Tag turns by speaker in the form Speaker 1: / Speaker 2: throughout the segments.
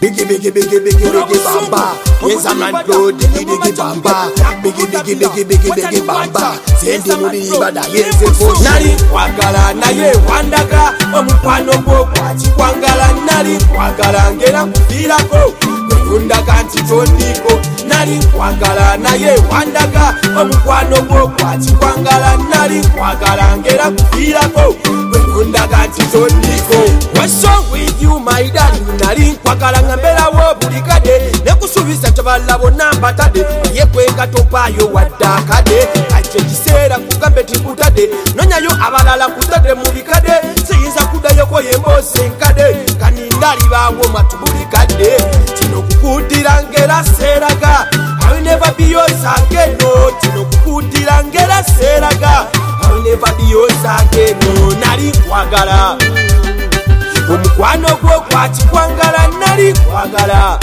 Speaker 1: Biggie bamba. Yes, a man blow diggy bamba. Biggie bamba. Send him to the Ibada. Yes, a push. Nari kwagala na ye wandaga. Omukwano gwo kwachikwangala. Nari kwagala ngera kufirako. Undaga ntitondiko. Nari kwagala na ye wandaga. Omukwano gwo kwachikwangala. Nari kwagala ngera kufirako. Undaga ntitondiko. What's wrong with you, my darling? Nari kwagala ngambela wo bulikade. Nekusubisa chabala bona mbatade. Ye kwenga topayo wadakade. Achekiseera kugambe tikutade. Nonyayo abalala kutade mubikade. Siyinza kudayo ko yembose nkade. Kanindali bawo matubulikade. Tino kukudira ngera seraga. I will never be yours again, no. Tino kukudira ngera seraga. I will never be yours again, no. Nari kwagala. Omukwano gwo kwachikwangala. Nari kwagala.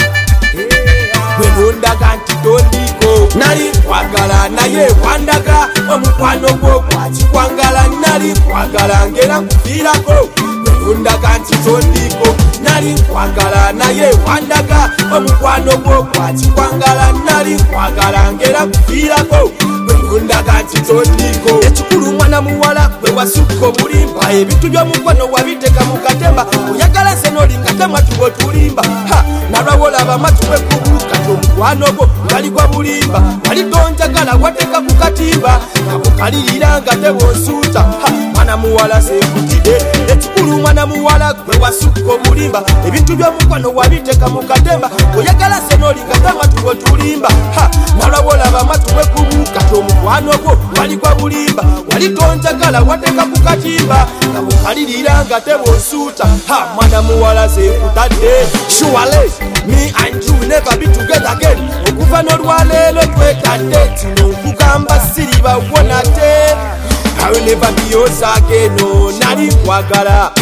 Speaker 1: Wenundaga ntitondiko. Nari kwagala naye wandaga. Omukwano gwo kwachikwangala. Nari kwagala ngera kufirako. Wenundaga ntitondiko. Nari kwagala naye wandaga. Omukwano gwo kwachikwangala. Nari kwagala ngera kufirako. Wenundaga ntitondiko. Ekikulu mwana muwala gwe wasukka obulimba. Ebintu by'omukwano wabiteeka mu katemba. Oyagala senoli ngatemwa tubo tulimba. Nalwawola abamatu bwekubuka. Omukwano gwo gali gwa bulimba. Wali tonjagala wateeka ku katimba. Kabukalirira nga tebonsuuta. Mwana muwala senkutide. Ekikulu mwana muwala gwe wasukka obulimba. Ebintu by'omukwano wabiteeka mu katemba. Oyagala senoli ngatemwa tubo tulimba. Nalwawola abamatu bwekubuka. Omukwano gwo gali gwa bulimba. Wali tonjagala wateeka ku katimba. Kabukalirira nga tebonsuuta. Mwana muwala senkutadde. Surely me and you never be together again. Okuva n'olwaleero twetadde. Kino nkugamba siriba wona te. I will never be yours again, no. Nari kwagala.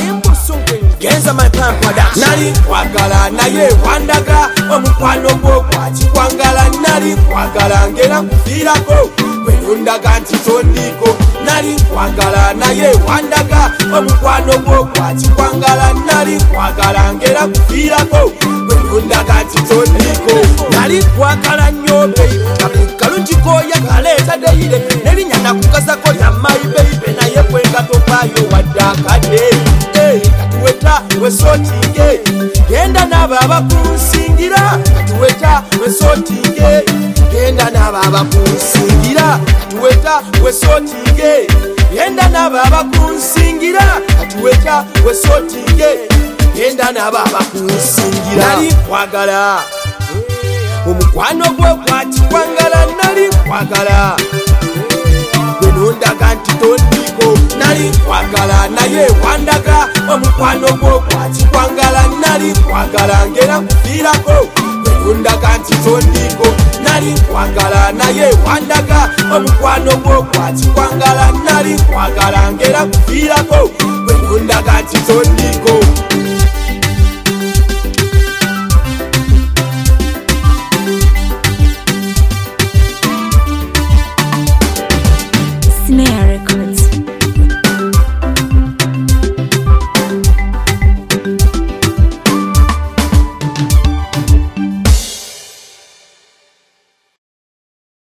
Speaker 1: Genza my plan production. Nari kwagala naye wandaga. Omukwano gwo kwachikwangala. Nari kwagala ngera kufirako. Wenundaga ntitondiko. Nari kwagala naye wandaga. Omukwano gwo kwachikwangala. Nari kwagala ngera kufirako. Wenundaga ntitondiko. Nari kwagala nnyo baby. Kalunjiko yakaleeta deire. Nerinyana kukasako lya my baby. Naye kwenga topayo wadakade. Katuweta wesotinge. Genda naba abakunsingira. Katuweta wesotinge. Genda naba abakunsingira. Katuweta wesotinge. Genda naba abakunsingira. Katuweta wesotinge. Genda naba abakunsingira. Nari kwagala. Omukwano gwe kwachikwangala. Nari kwagala. Wenundaga ntitondiko. Nari kwagala naye wandaga. Omukwano gwo kwachikwangala. Nari kwagala ngera kufirako. Wenundaga ntitondiko. Nari kwagala naye wandaga. Omukwano gwo kwachikwangala. Nari kwagala ngera kufirako. Wenundaga ntitondiko.